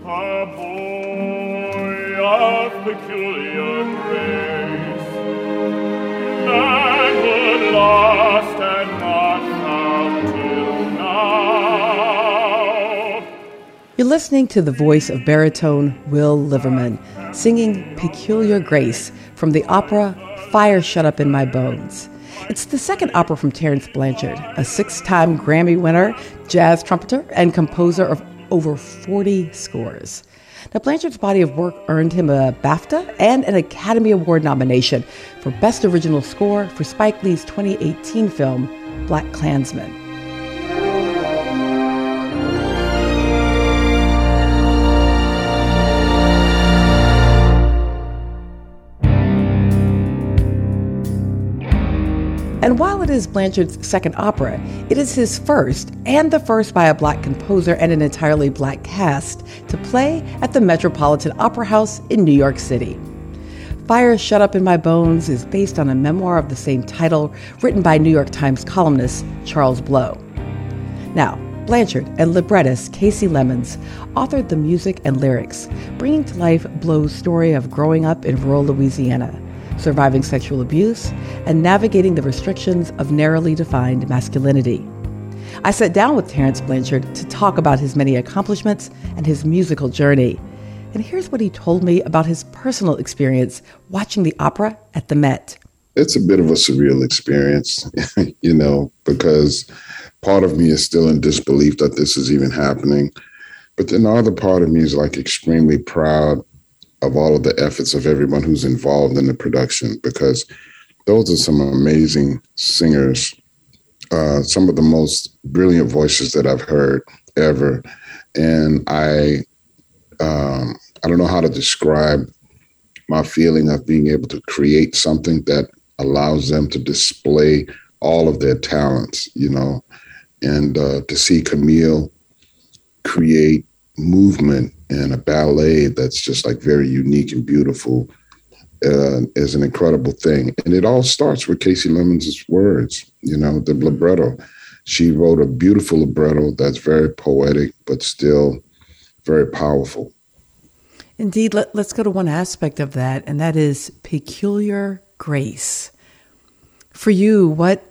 A boy of peculiar grace, manhood lost and not found till now. You're listening to the voice of baritone Will Liverman singing Peculiar Grace from the opera Fire Shut Up in My Bones. It's the second opera from Terence Blanchard, a 6-time Grammy winner, jazz trumpeter, and composer of over 40 scores. Now, Blanchard's body of work earned him a BAFTA and an Academy Award nomination for Best Original Score for Spike Lee's 2018 film, BlacKkKlansman. And while it is Blanchard's second opera, it is his first, and the first by a Black composer and an entirely Black cast, to play at the Metropolitan Opera House in New York City. Fire Shut Up in My Bones is based on a memoir of the same title written by New York Times columnist Charles Blow. Now, Blanchard and librettist Kasi Lemmons authored the music and lyrics, bringing to life Blow's story of growing up in rural Louisiana, surviving sexual abuse, and navigating the restrictions of narrowly defined masculinity. I sat down with Terence Blanchard to talk about his many accomplishments and his musical journey. And here's what he told me about his personal experience watching the opera at the Met. It's a bit of a surreal experience, because part of me is still in disbelief that this is even happening. But then the other part of me is extremely proud of all of the efforts of everyone who's involved in the production, because those are some amazing singers, some of the most brilliant voices that I've heard ever. And I don't know how to describe my feeling of being able to create something that allows them to display all of their talents, and to see Camille create movement and a ballet that's just very unique and beautiful is an incredible thing. And it all starts with Kasi Lemmons' words, the libretto. She wrote a beautiful libretto that's very poetic, but still very powerful. Indeed, let's go to one aspect of that, and that is peculiar grace. For you, what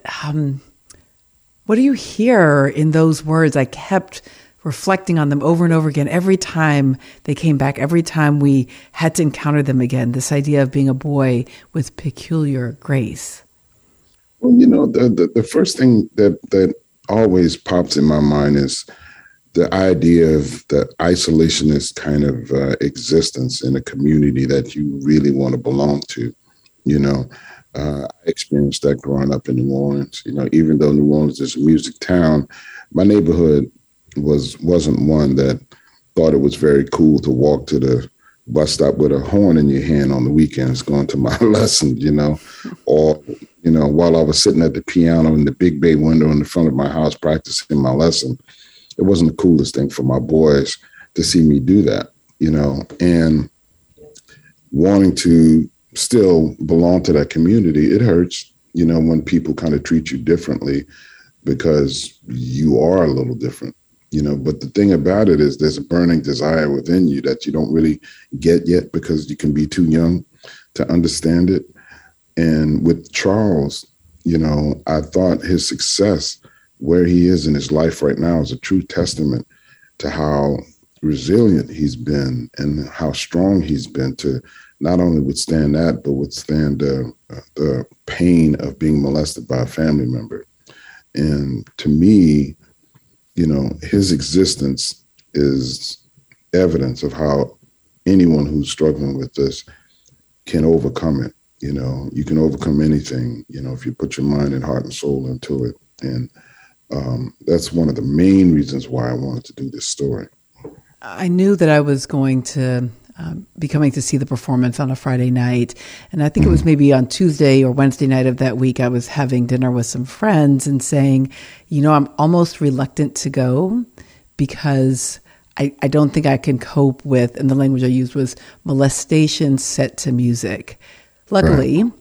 do you hear in those words? I kept reflecting on them over and over again every time they came back, every time we had to encounter them again, this idea of being a boy with peculiar grace. Well, the first thing that always pops in my mind is the idea of the isolationist kind of existence in a community that you really want to belong to. I experienced that growing up in New Orleans. Even though New Orleans is a music town, my neighborhood wasn't one that thought it was very cool to walk to the bus stop with a horn in your hand on the weekends going to my lesson, or, while I was sitting at the piano in the big bay window in the front of my house practicing my lesson. It wasn't the coolest thing for my boys to see me do that, and wanting to still belong to that community. It hurts, when people kind of treat you differently because you are a little different. But the thing about it is there's a burning desire within you that you don't really get yet because you can be too young to understand it. And with Charles, I thought his success, where he is in his life right now, is a true testament to how resilient he's been and how strong he's been to not only withstand that, but withstand the pain of being molested by a family member. And to me, his existence is evidence of how anyone who's struggling with this can overcome it. You can overcome anything, if you put your mind and heart and soul into it. And that's one of the main reasons why I wanted to do this story. I knew that I was going to be coming to see the performance on a Friday night. And I think it was maybe on Tuesday or Wednesday night of that week, I was having dinner with some friends and saying, I'm almost reluctant to go because I don't think I can cope with, and the language I used was molestation set to music. Luckily,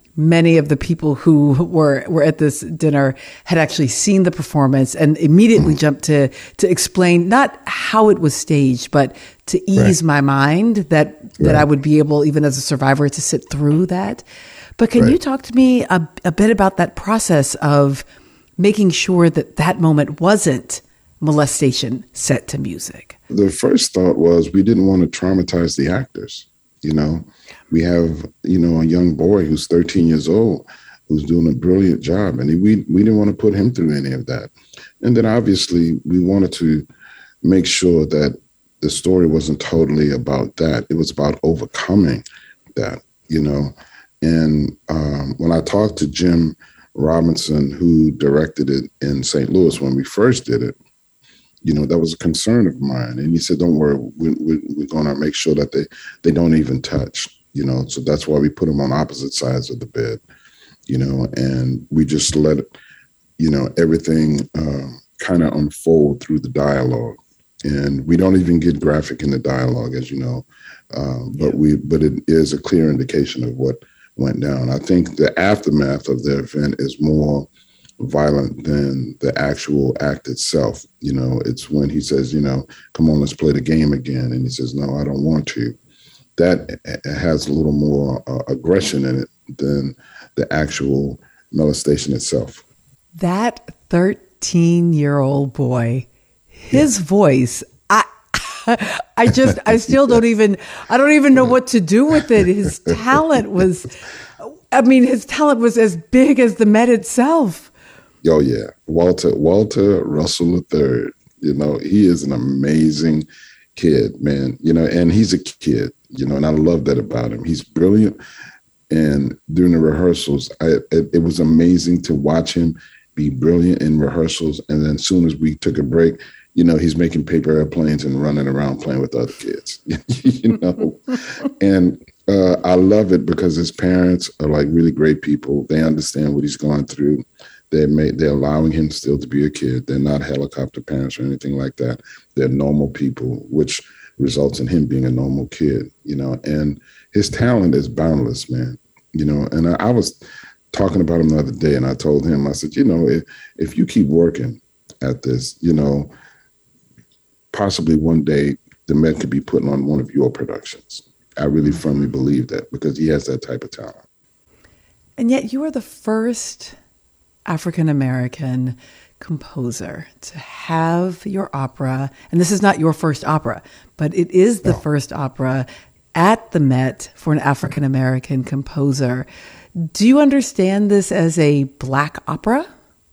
many of the people who were at this dinner had actually seen the performance and immediately jumped to explain not how it was staged, but to ease my mind that I would be able, even as a survivor, to sit through that. But can you talk to me a bit about that process of making sure that that moment wasn't molestation set to music? The first thought was we didn't want to traumatize the actors. We have, a young boy who's 13 years old who's doing a brilliant job. And we didn't want to put him through any of that. And then obviously we wanted to make sure that the story wasn't totally about that. It was about overcoming that, And when I talked to Jim Robinson, who directed it in St. Louis when we first did it, that was a concern of mine. And he said, don't worry, we're going to make sure that they don't even touch, So that's why we put them on opposite sides of the bed, and we just let it, everything kind of unfold through the dialogue. And we don't even get graphic in the dialogue, as you know, but it is a clear indication of what went down. I think the aftermath of the event is more violent than the actual act itself. It's when he says, come on, let's play the game again. And he says, no, I don't want to. That has a little more aggression in it than the actual molestation itself. That 13-year-old boy, his voice, I don't even know what to do with it. His talent was as big as the Met itself. Oh yeah, Walter Russell III. He is an amazing kid, man. And he's a kid. And I love that about him. He's brilliant. And during the rehearsals, it was amazing to watch him be brilliant in rehearsals. And then as soon as we took a break, he's making paper airplanes and running around playing with other kids. And I love it because his parents are like really great people. They understand what he's going through. They're allowing him still to be a kid. They're not helicopter parents or anything like that. They're normal people, which results in him being a normal kid, and his talent is boundless, man. And I was talking about him the other day and I told him, I said, if you keep working at this, possibly one day the Met could be putting on one of your productions. I really firmly believe that because he has that type of talent. And yet you are the first African-American composer to have your opera, and this is not your first opera, but it is the first opera at the Met for an African-American composer. Do you understand this as a Black opera?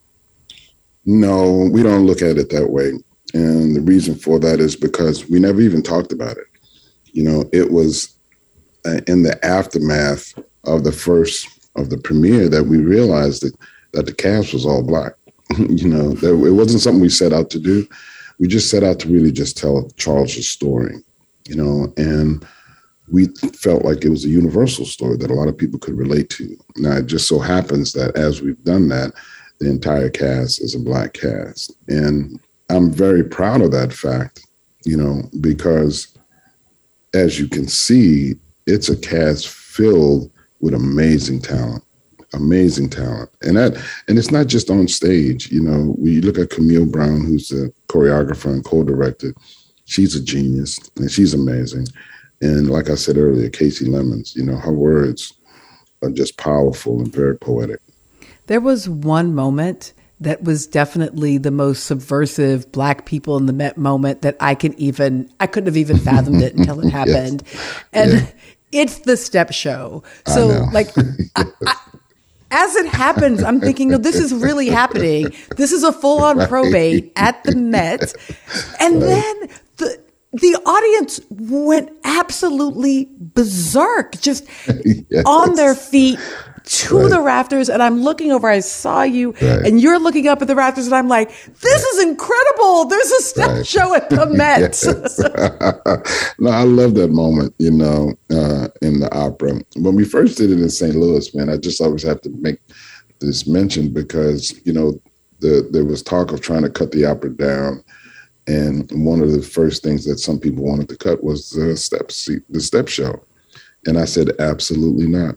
No, we don't look at it that way. And the reason for that is because we never even talked about it. It was in the aftermath of the premiere that we realized that the cast was all Black. That it wasn't something we set out to do. We just set out to really just tell Charles's story, and we felt like it was a universal story that a lot of people could relate to. Now, it just so happens that as we've done that, the entire cast is a Black cast. And I'm very proud of that fact, because as you can see, it's a cast filled with amazing talent. And it's not just on stage. We look at Camille Brown, who's the choreographer and co-director. She's a genius and she's amazing. And like I said earlier, Casey Lemons, her words are just powerful and very poetic. There was one moment that was definitely the most subversive Black people in the Met moment that I couldn't have even fathomed it until it happened. Yes. And it's the step show. So as it happens, I'm thinking, no, this is really happening. This is a full-on probate at the Met. And then the audience went absolutely berserk, just on their feet to the rafters. And I'm looking over, I saw you, and you're looking up at the rafters, and I'm like, this is incredible. There's a step show at the Met. No, I love that moment, in the opera. When we first did it in St. Louis, man, I just always have to make this mention because, there was talk of trying to cut the opera down. And one of the first things that some people wanted to cut was the step show. And I said, absolutely not.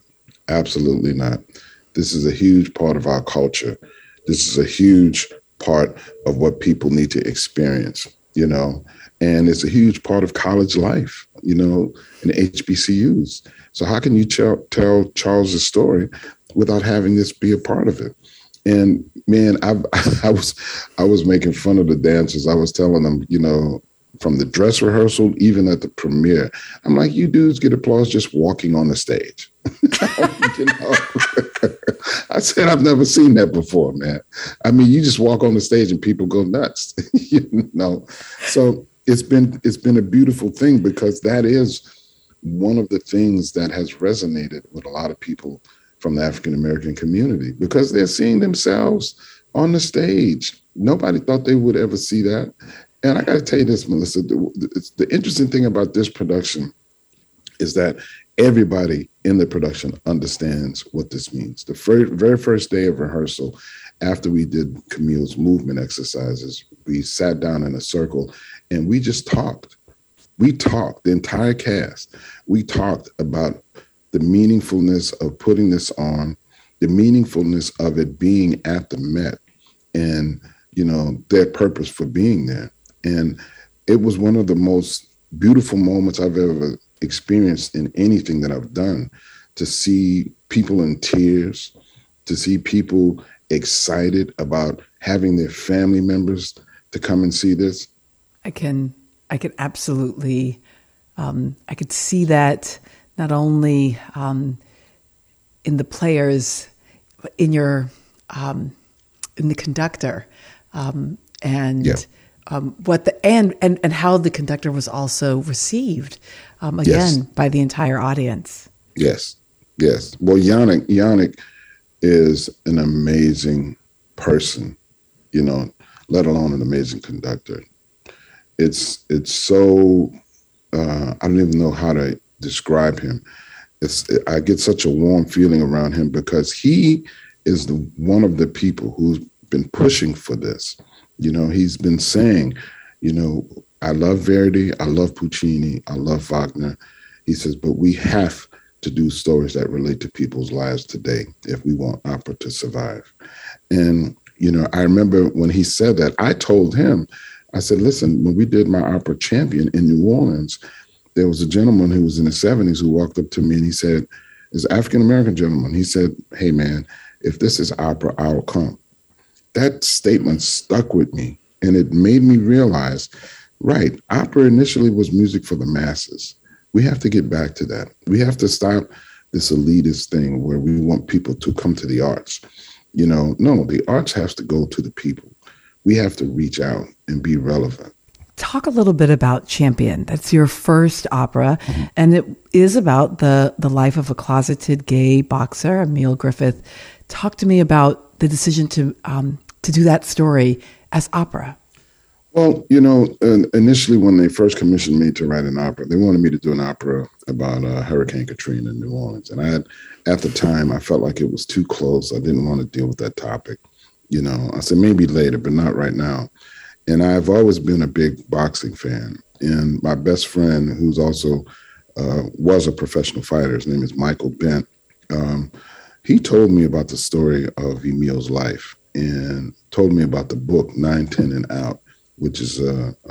Absolutely not. This is a huge part of our culture. This is a huge part of what people need to experience, and it's a huge part of college life, in HBCUs. So how can you tell Charles's story without having this be a part of it? And man, I was making fun of the dancers. I was telling them, from the dress rehearsal, even at the premiere, I'm like, you dudes get applause just walking on the stage. I said, I've never seen that before, man. I mean, you just walk on the stage and people go nuts, So it's been a beautiful thing, because that is one of the things that has resonated with a lot of people from the African-American community, because they're seeing themselves on the stage. Nobody thought they would ever see that. And I got to tell you this, Melissa, the interesting thing about this production is that everybody in the production understands what this means. The very first day of rehearsal, after we did Camille's movement exercises, we sat down in a circle and we just talked. We talked, the entire cast. We talked about the meaningfulness of putting this on, the meaningfulness of it being at the Met, and, their purpose for being there. And it was one of the most beautiful moments I've ever experienced in anything that I've done, to see people in tears, to see people excited about having their family members to come and see this. I can absolutely, I could see that not only in the players, but in your, in the conductor, and yeah. And how the conductor was also received, again, yes. by the entire audience. Yes. Well, Yannick is an amazing person, let alone an amazing conductor. It's so, I don't even know how to describe him. I get such a warm feeling around him, because he is one of the people who's been pushing for this. He's been saying, I love Verdi, I love Puccini, I love Wagner. He says, but we have to do stories that relate to people's lives today if we want opera to survive. And, I remember when he said that, I told him, I said, listen, when we did my opera Champion in New Orleans, there was a gentleman who was in his 70s who walked up to me and he said, this African-American gentleman, he said, hey, man, if this is opera, I'll come. That statement stuck with me, and it made me realize, right, opera initially was music for the masses. We have to get back to that. We have to stop this elitist thing where we want people to come to the arts. No, the arts has to go to the people. We have to reach out and be relevant. Talk a little bit about Champion. That's your first opera, and it is about the life of a closeted gay boxer, Emile Griffith. Talk to me about the decision to do that story as opera. Well, initially when they first commissioned me to write an opera, they wanted me to do an opera about Hurricane Katrina in New Orleans. And at the time, I felt like it was too close. I didn't want to deal with that topic. I said, maybe later, but not right now. And I've always been a big boxing fan. And my best friend, who's also was a professional fighter, his name is Michael Bent, he told me about the story of Emile's life and told me about the book 9, 10, and Out, which is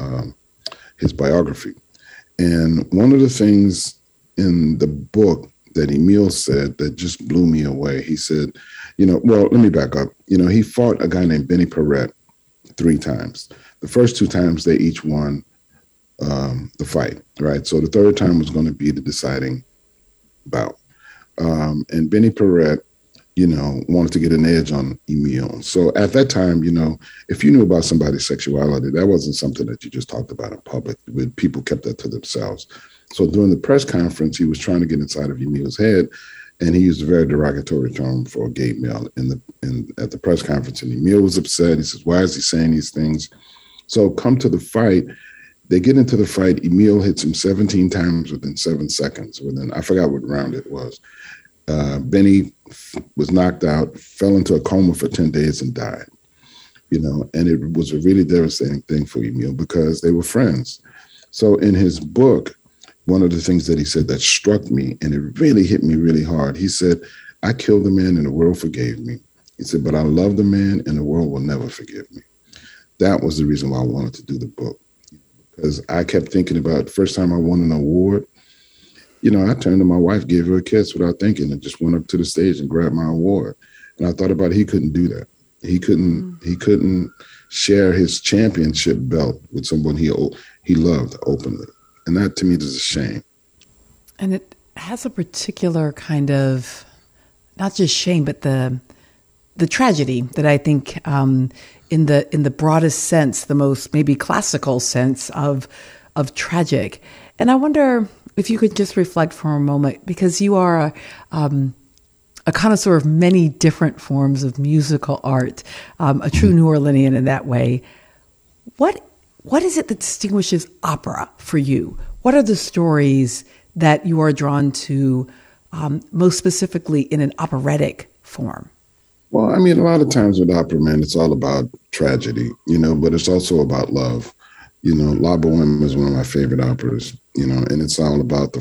his biography. And one of the things in the book that Emile said that just blew me away, he said, well, let me back up. He fought a guy named Benny Perret 3 times. The first 2 times they each won the fight, right? So the third time was going to be the deciding bout. And Benny Perret, wanted to get an edge on Emile. So at that time, if you knew about somebody's sexuality, that wasn't something that you just talked about in public. People kept that to themselves. So during the press conference, he was trying to get inside of Emile's head, and he used a very derogatory term for a gay male at the press conference. And Emile was upset. He says, why is he saying these things? So come to the fight. They get into the fight. Emile hits him 17 times within 7 seconds. I forgot what round it was. Benny was knocked out, fell into a coma for 10 days and died. And it was a really devastating thing for Emile because they were friends. So in his book, one of the things that he said that struck me, and it really hit me really hard, he said, I killed the man and the world forgave me. He said, but I love the man and the world will never forgive me. That was the reason why I wanted to do the book. Because I kept thinking about the first time I won an award, I turned to my wife, gave her a kiss without thinking, and just went up to the stage and grabbed my award. And I thought about he couldn't do that. He couldn't share his championship belt with someone he loved openly. And that to me is a shame. And it has a particular kind of, not just shame, but the tragedy that I think in the broadest sense, the most maybe classical sense of tragic. And I wonder if you could just reflect for a moment, because you are a connoisseur of many different forms of musical art, a true New Orleanian in that way. What is it that distinguishes opera for you? What are the stories that you are drawn to, most specifically in an operatic form? Well, I mean, a lot of times with opera, man, it's all about tragedy, but it's also about love. La Boheme is one of my favorite operas, and it's all about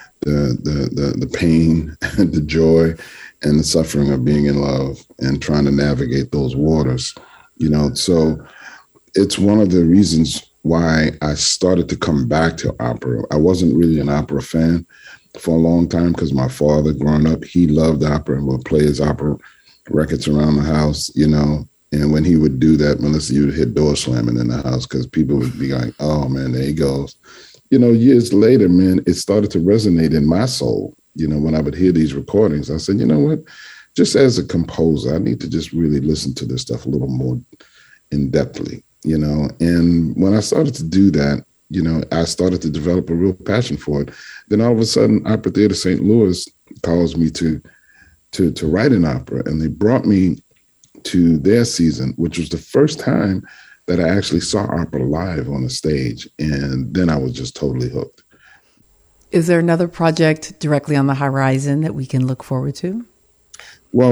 the pain, the joy, and the suffering of being in love and trying to navigate those waters, So it's one of the reasons why I started to come back to opera. I wasn't really an opera fan for a long time because my father, growing up, he loved opera and would play his opera records around the house, and when he would do that, Melissa, you would hit door slamming in the house because people would be like, oh man, there he goes. Years later, man, it started to resonate in my soul. When I would hear these recordings, I said, you know what, just as a composer, I need to just really listen to this stuff a little more in-depthly, and when I started to do that, I started to develop a real passion for it. Then all of a sudden, Opera Theater St. Louis calls me to write an opera. And they brought me to their season, which was the first time that I actually saw opera live on a stage. And then I was just totally hooked. Is there another project directly on the horizon that we can look forward to? Well,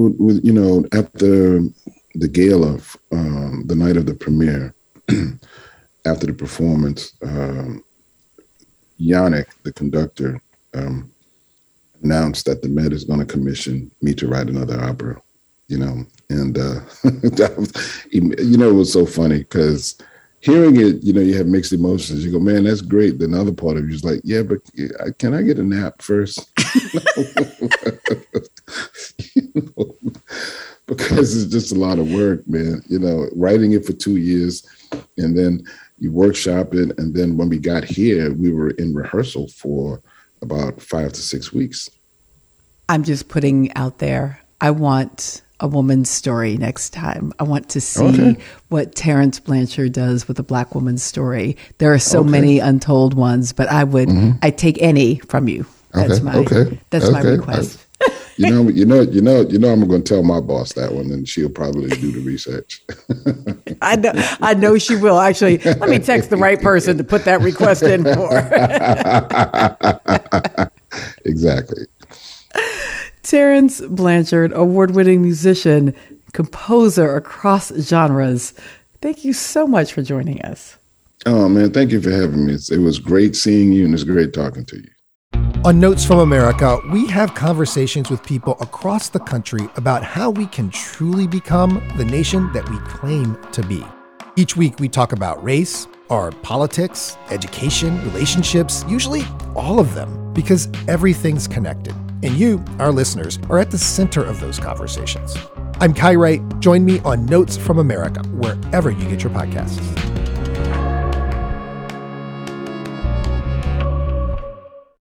at the gala, the night of the premiere, after the performance, Yannick, the conductor, announced that the Met is going to commission me to write another opera, and it was so funny because hearing it, you have mixed emotions. You go, man, that's great. Then the other part of you is like, yeah, but can I get a nap first? Because it's just a lot of work, man, writing it for 2 years and then you workshop it. And then when we got here, we were in rehearsal for about 5 to 6 weeks. I'm just putting out there, I want a woman's story next time. I want to see what Terence Blanchard does with a Black woman's story. There are so many untold ones, but I'd take any from you. That's my request. I'm going to tell my boss that one, and she'll probably do the research. I know she will. Actually, let me text the right person to put that request in for. Exactly. Terence Blanchard, award-winning musician, composer across genres. Thank you so much for joining us. Oh, man, thank you for having me. It was great seeing you, and it's great talking to you. On Notes from America, we have conversations with people across the country about how we can truly become the nation that we claim to be. Each week, we talk about race, our politics, education, relationships, usually all of them, because everything's connected. And you, our listeners, are at the center of those conversations. I'm Kai Wright. Join me on Notes from America, wherever you get your podcasts.